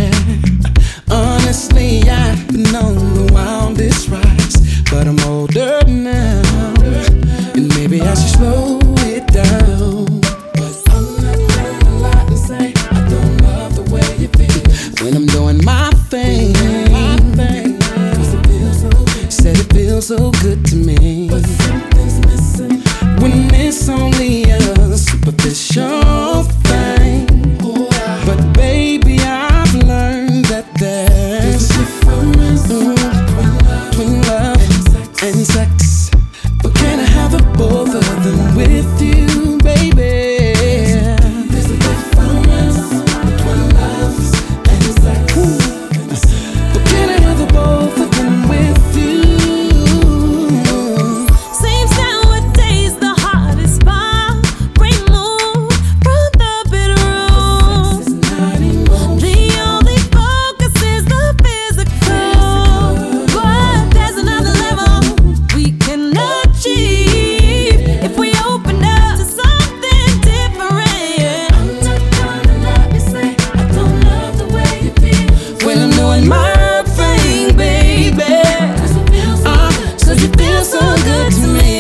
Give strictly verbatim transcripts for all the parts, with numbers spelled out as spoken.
yeah. Honestly, I've been on the wildest rides, but I'm older now, and maybe I should slow it down. But I'm not gonna lie and say I don't love the way you feel when I'm doing my thing. Cause it feels so, said it feels so good to me. But something's missing when it's only a superficial thing. But baby, I've learned that there's a difference between love and sex. But can I have the both of them with you, baby? There's a difference between love and sex. But can I have the both of them with you? Seems nowadays the heart is far removed from the bedroom. The only focus is the physical, but there's another level we can achieve if we open up to something different. I'm not gonna lie and say I don't love the way you feel When I'm doing my thing, baby, uh, cause it feels so good to me.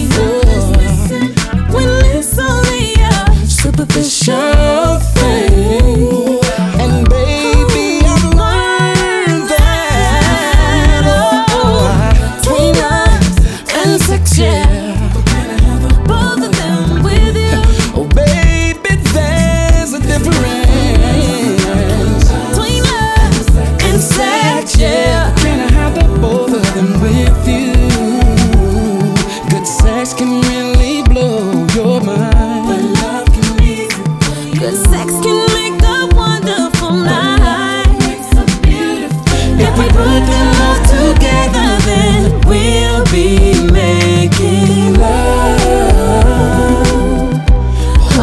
when it's only a Superficial thing. And baby, I've learned that oh, between love and sex, yeah. both of them with you. Oh baby, there's a difference Between love and sex, yeah. Can I have the both of them with you? Good sex can really blow your mind, but love can make it. good sex can make a wonderful night. If we put them all together, then we'll be making love. Oh,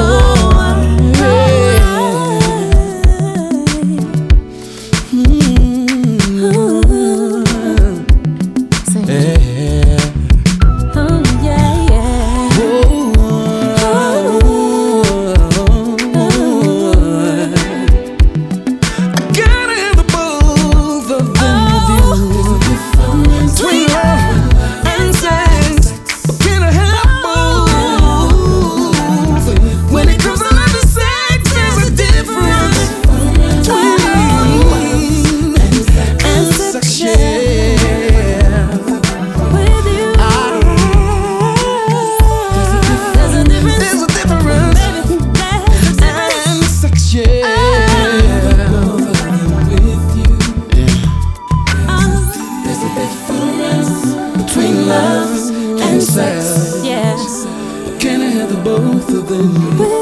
Yeah. oh, yeah, yeah. Gotta have the both of them with you. Between love and sex, but can I have both? When it comes to love and sex, there's a difference between love and sex, yeah. With you, there's a difference. There's a difference and sex, yeah. Both of them with you. There's a difference between love and sex. Yeah. Can I have the both of them?